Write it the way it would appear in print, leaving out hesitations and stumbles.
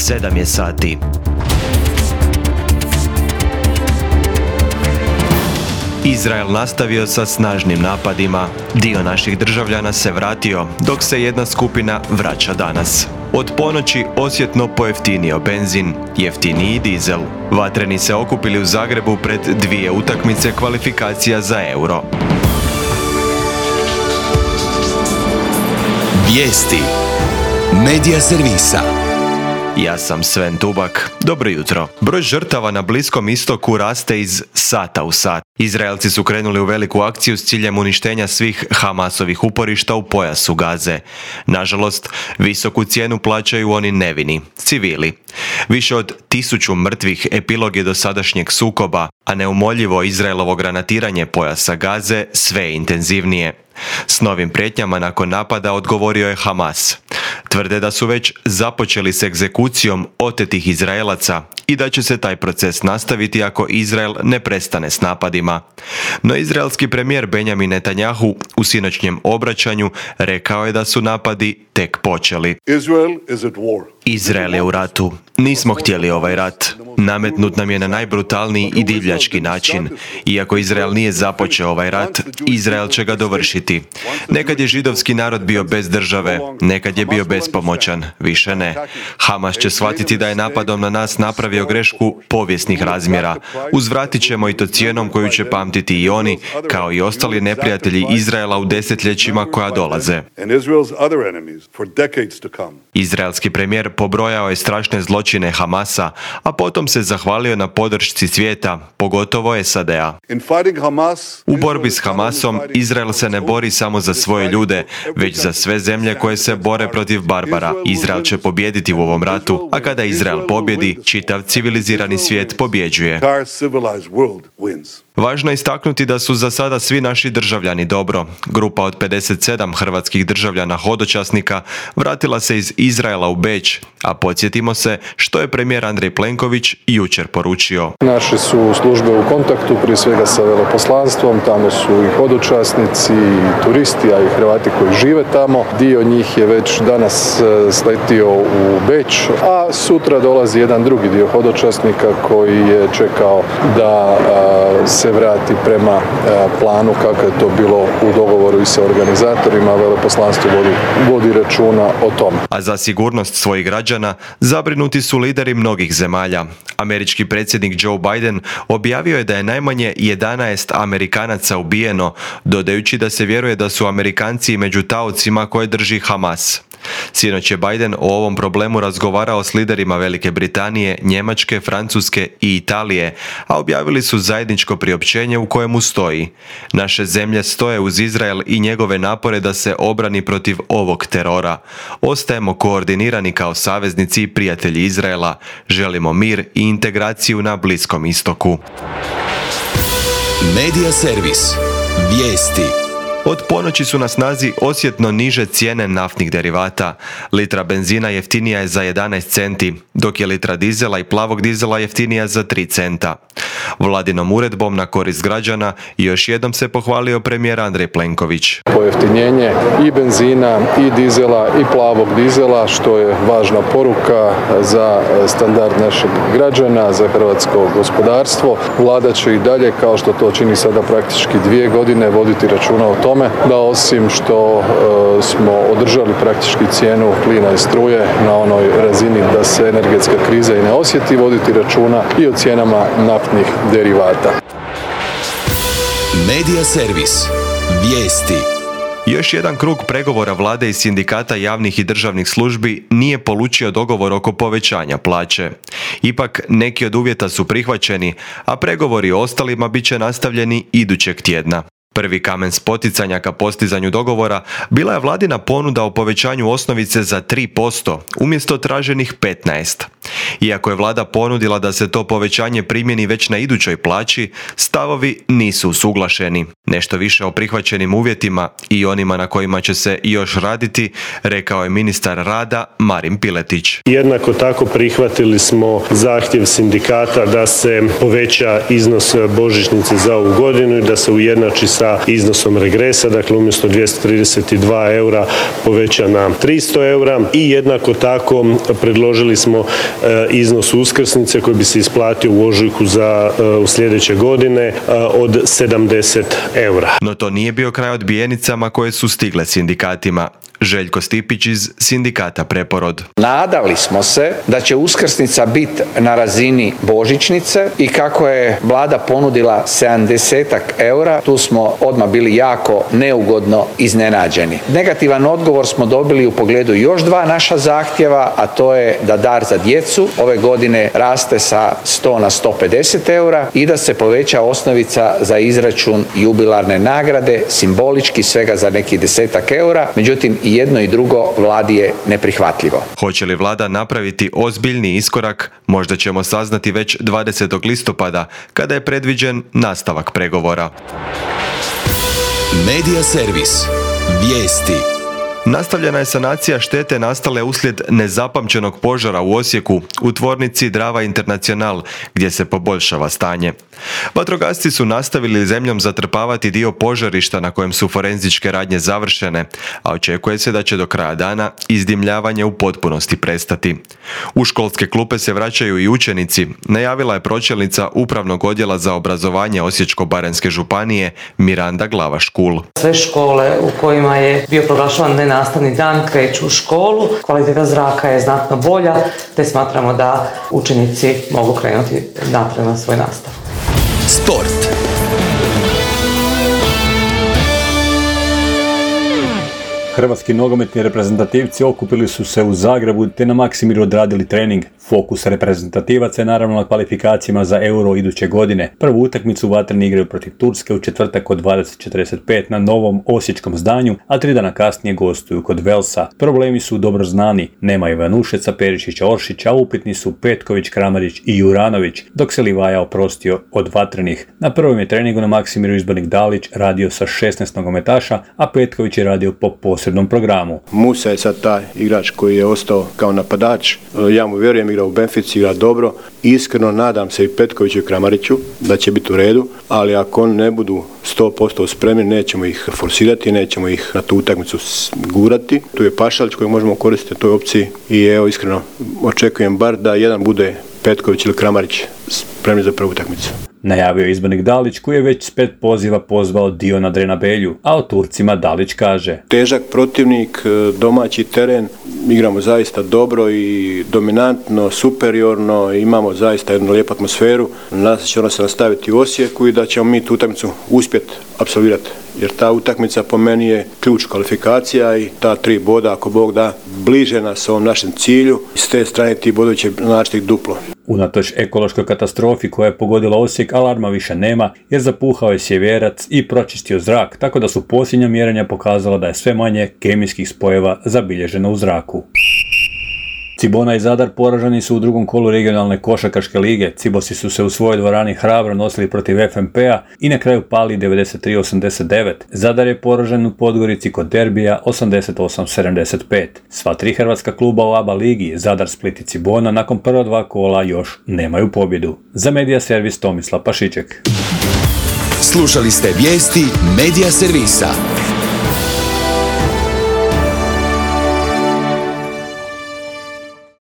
7 je sati. Izrael nastavio sa snažnim napadima. Dio naših državljana se vratio, dok se jedna skupina vraća danas. Od ponoći osjetno pojeftinio benzin, jeftiniji dizel. Vatreni se okupili u Zagrebu pred 2 utakmice kvalifikacija za Euro. Vijesti Medija servisa. Ja sam Sven Tubak. Dobro jutro. Broj žrtava na Bliskom istoku raste iz sata u sat. Izraelci su krenuli u veliku akciju s ciljem uništenja svih Hamasovih uporišta u pojasu Gaze. Nažalost, visoku cijenu plaćaju oni nevini, civili. Više od 1000 mrtvih epilog je dosadašnjeg sukoba, a neumoljivo Izraelovo granatiranje pojasa Gaze sve je intenzivnije. S novim prijetnjama nakon napada odgovorio je Hamas. Tvrde da su već započeli s egzekucijom otetih Izraelaca i da će se taj proces nastaviti ako Izrael ne prestane s napadima. No izraelski premijer Benjamin Netanjahu u sinoćnjem obraćanju rekao je da su napadi tek počeli. Izrael je u ratu. Nismo htjeli ovaj rat. Nametnut nam je na najbrutalniji i divljački način. Iako Izrael nije započeo ovaj rat, Izrael će ga dovršiti. Nekad je židovski narod bio bez države, nekad je bio bespomoćan, više ne. Hamas će shvatiti da je napadom na nas napravio grešku povijesnih razmjera. Uzvratit ćemo i to cijenom koju će pamtiti i oni, kao i ostali neprijatelji Izraela u desetljećima koja dolaze. Izraelski premijer pobrojao je strašne zločine Hamasa, a potom se zahvalio na podršci svijeta, pogotovo SAD-a. U borbi s Hamasom Izrael se ne bori samo za svoje ljude, već za sve zemlje koje se bore protiv barbara. Izrael će pobijediti u ovom ratu, a kada Izrael pobjedi, čitav civilizirani svijet pobjeđuje. Važno je istaknuti da su za sada svi naši državljani dobro. Grupa od 57 hrvatskih državljana hodočasnika vratila se iz Izraela u Beč, a podsjetimo se što je premijer Andrej Plenković jučer poručio. Naše su službe u kontaktu, prije svega sa veleposlanstvom, tamo su i hodočasnici, i turisti, a i Hrvati koji žive tamo. Dio njih je već danas sletio u Beč, a sutra dolazi jedan drugi dio hodočasnika koji je čekao da se vrati prema planu kako je to bilo u dogovoru i sa organizatorima. Veleposlanstvo vodi računa o tome. A za sigurnost svojih građana zabrinuti su lideri mnogih zemalja. Američki predsjednik Joe Biden objavio je da je najmanje 11 Amerikanaca ubijeno, dodajući da se vjeruje da su Amerikanci među taocima koje drži Hamas. Sinoć je Biden o ovom problemu razgovarao s liderima Velike Britanije, Njemačke, Francuske i Italije, a objavili su zajedničko priopćenje u kojemu stoji: naše zemlje stoje uz Izrael i njegove napore da se obrani protiv ovog terora. Ostajemo koordinirani kao saveznici i prijatelji Izraela. Želimo mir i integraciju na Bliskom istoku. Medija servis. Vijesti. Od ponoći su na snazi osjetno niže cijene naftnih derivata. Litra benzina jeftinija je za 11 centi, dok je litra dizela i plavog dizela jeftinija za 3 centa. Vladinom uredbom na korist građana još jednom se pohvalio premijer Andrej Plenković. Pojeftinjenje i benzina, i dizela, i plavog dizela, što je važna poruka za standard našeg građana, za hrvatsko gospodarstvo. Vlada će i dalje, kao što to čini sada praktički 2 godine, voditi računa o tome da osim što smo održali praktički cijenu plina i struje na onoj razini da se energetska kriza i ne osjeti, voditi računa i o cijenama naftnih derivata. Medija servis. Vijesti. Još jedan krug pregovora vlade i sindikata javnih i državnih službi nije polučio dogovor oko povećanja plaće. Ipak neki od uvjeta su prihvaćeni, a pregovori o ostalima bit će nastavljeni idućeg tjedna. Prvi kamen spoticanja ka postizanju dogovora bila je vladina ponuda o povećanju osnovice za 3% umjesto traženih 15%. Iako je vlada ponudila da se to povećanje primjeni već na idućoj plaći, stavovi nisu usuglašeni. Nešto više o prihvaćenim uvjetima i onima na kojima će se još raditi, rekao je ministar rada Marin Piletić. Jednako tako prihvatili smo zahtjev sindikata da se poveća iznos božićnice za ovu godinu i da se ujednači sa sa iznosom regresa, dakle umjesto 232 eura poveća na 300 eura i jednako tako predložili smo iznos uskrsnice koji bi se isplatio u ožujku za u sljedeće godine od 70 eura. No to nije bio kraj odbijenicama koje su stigle sindikatima. Željko Stipić iz sindikata Preporod. Nadali smo se da će uskrsnica biti na razini božićnice i kako je vlada ponudila 70 eura, tu smo odmah bili jako neugodno iznenađeni. Negativan odgovor smo dobili u pogledu još dva naša zahtjeva, a to je da dar za djecu ove godine raste sa 100 na 150 eura i da se poveća osnovica za izračun jubilarne nagrade, simbolički svega za neki 10 eura, međutim i jedno i drugo vladi je neprihvatljivo. Hoće li vlada napraviti ozbiljni iskorak, možda ćemo saznati već 20. listopada, kada je predviđen nastavak pregovora. Medija servis. Vijesti. Nastavljena je sanacija štete nastale uslijed nezapamćenog požara u Osijeku u tvornici Drava International, gdje se poboljšava stanje. Vatrogasci su nastavili zemljom zatrpavati dio požarišta na kojem su forenzičke radnje završene, a očekuje se da će do kraja dana izdimljavanje u potpunosti prestati. U školske klupe se vraćaju i učenici, najavila je pročelnica Upravnog odjela za obrazovanje Osječko-baranjske županije Miranda Glavaš-Kul. Sve škole u kojima je bio proglašavan nenastavni dan kreću u školu, kvaliteta zraka je znatno bolja, te smatramo da učenici mogu krenuti naprijed na svoj nastav. Sport. Hrvatski nogometni reprezentativci okupili su se u Zagrebu te na Maksimiru odradili trening. Fokus reprezentativaca je naravno na kvalifikacijama za Euro iduće godine. Prvu utakmicu vatreni igraju protiv Turske u četvrtak od 20:45 na novom osječkom zdanju, a 3 dana kasnije gostuju kod Velsa. Problemi su dobro znani. Nema Ivanušeca, Perišića, Oršića, a upitni su Petković, Kramarić i Juranović, dok se Livaja oprostio od vatrenih. Na prvom je treningu na Maksimiru izbornik Dalić radio sa 16 nogometaša, a Petković je radio po posebnom programu. Musa je sad taj igrač koji je ostao kao napadač. Ja mu vjerujem, igra u Benfici, igra dobro. Iskreno nadam se i Petkoviću i Kramariću da će biti u redu, ali ako oni ne budu 100% spremni, nećemo ih forsirati, nećemo ih na tu utakmicu gurati. Tu je Pašalić kojeg možemo koristiti u toj opciji i evo iskreno očekujem bar da jedan bude Petković ili Kramarić spremni za prvu utakmicu. Najavio je izbornik Dalić koji je već s 5 poziva pozvao Diona Drenabelju, a o Turcima Dalić kaže: Težak protivnik, domaći teren, igramo zaista dobro i dominantno, superiorno, imamo zaista jednu lijepu atmosferu. Nadam se će ona se nastaviti u Osijeku i da ćemo mi tu utakmicu uspjeti apsolvirati. Jer ta utakmica po meni je ključ kvalifikacija i ta 3 boda, ako Bog da, bliže nas ovom našem cilju. S te strane ti bodovi će značiti duplo. Unatoč ekološkoj katastrofi koja je pogodila Osijek, alarma više nema jer zapuhao je sjeverac i pročistio zrak, tako da su posljednja mjerenja pokazala da je sve manje kemijskih spojeva zabilježeno u zraku. Cibona i Zadar poraženi su u drugom kolu regionalne košarkaške lige. Cibosi su se u svojoj dvorani hrabro nosili protiv FNP-a i na kraju pali 93-89. Zadar je poražen u Podgorici kod derbija 88-75. Sva 3 hrvatska kluba u ABA ligi, Zadar, Split i Cibona, nakon prva 2 kola još nemaju pobjedu. Za Medija servis Tomislav Pašiček. Slušali ste vijesti Medija servisa.